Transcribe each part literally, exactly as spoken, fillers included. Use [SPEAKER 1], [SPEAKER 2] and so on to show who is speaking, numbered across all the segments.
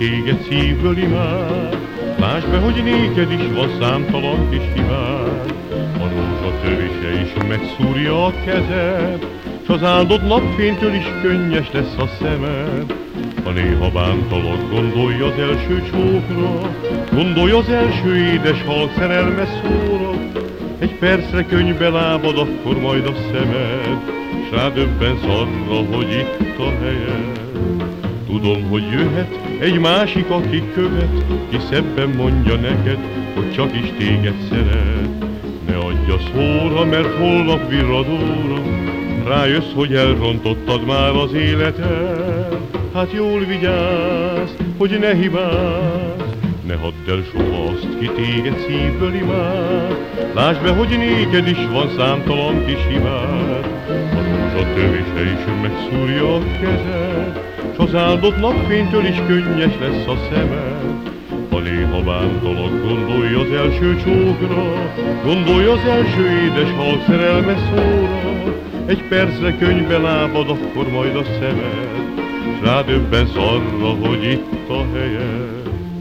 [SPEAKER 1] téged szívből imád, lásd be, hogy néked is van számtalan kis hibád. A rózsa törise is megszúrja a kezed, s az áldott napfénytől is könnyes lesz a szemed. Ha néha bántalak, gondolj az első csókra, gondolj az első édes halk szerelmes szóra. Egy percre könnybe lábad, akkor majd a szemed, s rádöbbensz arra, hogy itt a helyed. Tudom, hogy jöhet egy másik, aki követ, ki szebben mondja neked, hogy csak is téged szeret. Ne adj a szóra, mert holnap virradóra rájössz, hogy elrontottad már az életed. Hát jól vigyázz, hogy ne hibázz, ne hadd el soha azt, ki téged szívből imád. Lásd be, hogy néked is van számtalan kis hibád. A rózsa tövése is megszúrja a kezed, s az áldott napfénytől is könnyes lesz a szemed. Ha néha bántalak, gondolj az első csókra, gondolj az első édes halk szerelmes szóra. Egy percre könnybe lábad, akkor majd a szemed, s rádöbbensz arra, hogy itt a helyed.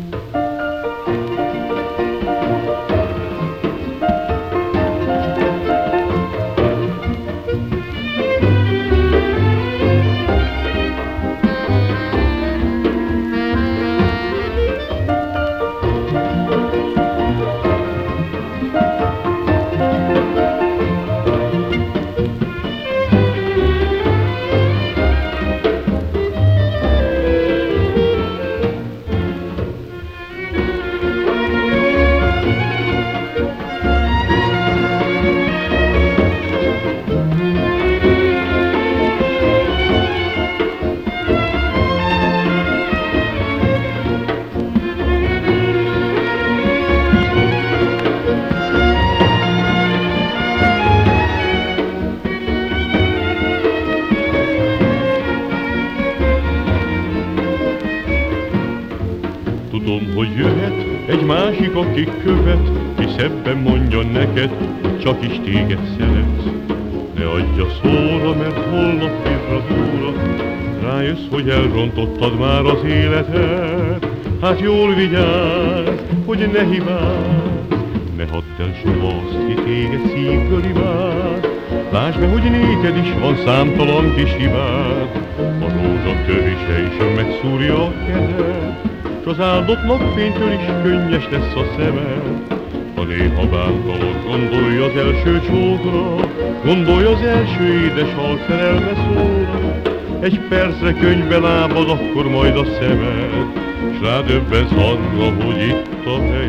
[SPEAKER 1] Tudom, hogy jöhet egy másik, aki követ, ki szebben mondja neked, hogy csak is téged szeret. Ne adj a szóra, mert holnap virradóra rájössz, hogy elrontottad már az életed. Hát jól vigyázz, hogy ne hibázz, ne hadd el soha azt, ki téged szívből imád. Lásd be, hogy néked is van számtalan kis hibád. A rózsa tövése is megszúrja a kezed, s az áldott napfénytől is könnyes lesz a szemed. Ha néha bántalak, gondolj az első csókra, gondolj az első édes halk szerelmes szóra. Egy percre könnybe lábad, akkor majd a szemed, s rádöbbensz arra, hogy itt a helyed.